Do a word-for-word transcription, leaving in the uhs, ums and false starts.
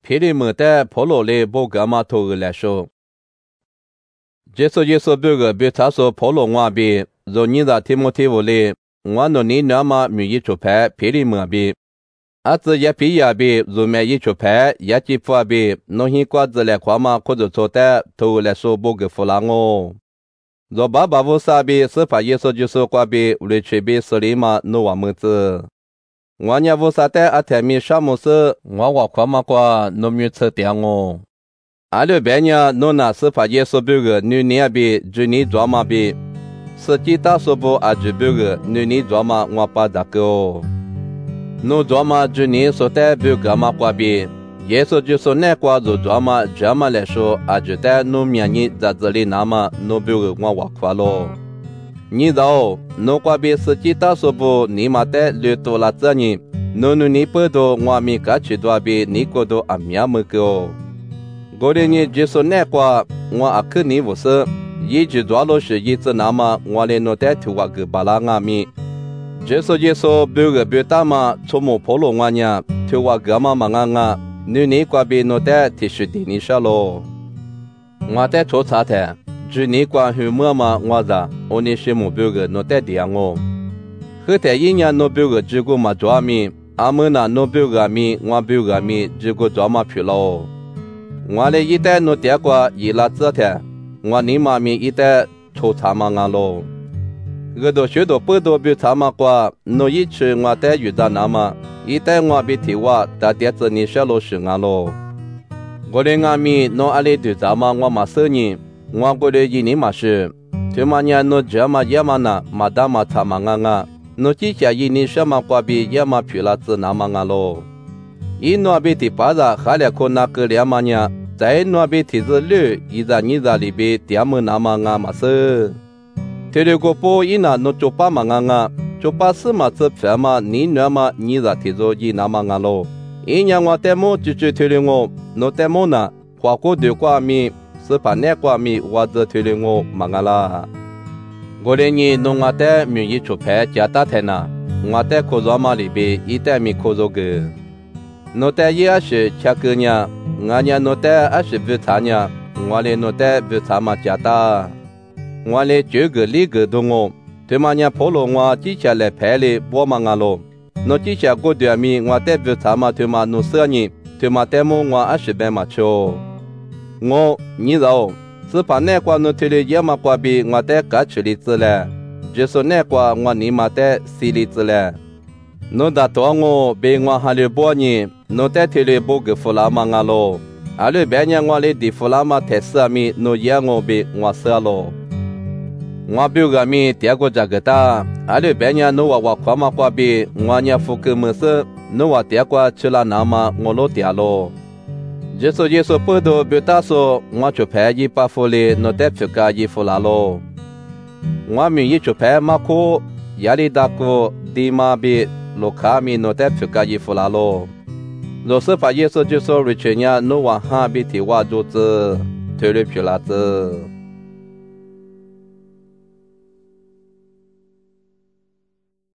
皮里姆的普罗里不干嘛头来说。这说这说别个别他说普罗瓦比，若你在提莫提屋里，我那你那么没一出牌皮里姆比。阿子也比也比，如没一出牌也几副比，侬些瓜子来夸嘛，或者错的头来说不给弗朗哦。若爸爸无啥比，是怕耶稣就说瓜比，无论去比手里嘛，侬话么子？我伢无啥的阿天米啥么事，我话夸嘛夸，侬没吃点哦。阿六白伢侬那是怕耶稣别个女年比，就你做嘛比，实际大说不阿就别个女你做嘛，我把那个哦。侬做嘛就你说的别个嘛瓜比。耶稣就说那瓜就做嘛，这么来说，啊觉得侬面你在这里那么，侬别个我话夸咯。你知道，侬瓜比实际大说不，你妈的略多了这呢，侬侬你不多，我咪个去多比，你过多啊面么个哦。我的你就说那瓜，我啊肯定不是，一直做了是一直那么，我的侬的头话个巴拉阿咪。就说就说别个别大嘛，出门跑路我呢，头话个嘛嘛啊啊。女你瓜比侬的提示的你啥咯？我在做啥的？就你关于么嘛？我咋？我你是目标个侬在点我？后头一年侬标个结果嘛做咪？阿么那侬标个咪？我标个咪？结果做嘛去了？我嘞一代侬点过一拉子的，我你妈咪一代做啥嘛啊咯？我都学到不多标啥嘛过，侬一去我在遇到那么。一旦我被提话，大碟子你小老师啊咯。我的阿咪侬阿里对咱们我嘛生你，我过来一年嘛是，对嘛年侬这嘛也嘛那，嘛大嘛差嘛啊啊，侬几下一年什么过比也嘛皮了子那嘛啊咯。一诺被提巴子还来可那个两嘛年，在诺被提子六，一在你在里边点么那嘛啊嘛是。提了个波一那侬就把嘛啊啊。就把什么子饭嘛，你那么你在提着一那么啊咯？一年我带么就就推了我，侬带么呢？花过对瓜米，是把那瓜米我只推了我嘛啊啦。我的你侬我带名义出牌加大台呢，我带口罩嘛里边一带米口罩个，侬带一二十吃个呢，我呢侬带二十不茶呢，我嘞侬带不茶嘛加大，我嘞九个里个都我。对嘛伢跑路我接下来拍哩我嘛啊咯，侬接下过对面我代表他嘛对嘛侬十年，对嘛代么我二十百嘛去哦，我你知道，只怕那瓜侬推哩也嘛瓜比我代个去哩子嘞，就说那瓜我你嘛代四哩子嘞，侬打多我被我还哩半年，侬代推哩不个弗拉嘛啊咯，阿哩半年我哩的弗拉嘛太十米，侬也我被我十咯。我表个咪第二个这个大，阿里半年侬话我快嘛快比，我伢付个么事，侬话第二个去了那么我老点咯。就说就说不多表达说，我就拍一百副哩，侬得去个一副啦咯。我咪一就拍马库，压力大个，地马比，路卡咪侬得去个一副啦咯。若是把耶稣就说瑞全伢侬话哈比提话做子，推了去啦子。